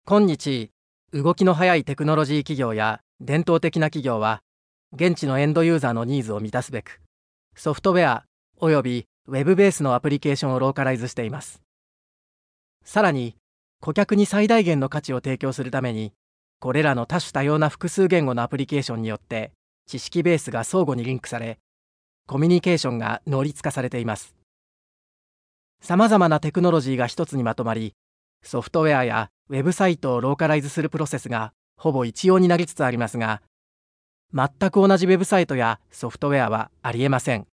今日、動きの速いテクノロジー企業や伝統的な企業は、現地のエンドユーザーのニーズを満たすべく、ソフトウェアおよびウェブベースのアプリケーションをローカライズしています。さらに、顧客に最大限の価値を提供するために、これらの多種多様な複数言語のアプリケーションによって、知識ベースが相互にリンクされ、コミュニケーションが能率化されています。さまざまなテクノロジーが一つにまとまり、ソフトウェアやウェブサイトをローカライズするプロセスがほぼ一様になりつつありますが、全く同じウェブサイトやソフトウェアはありえません。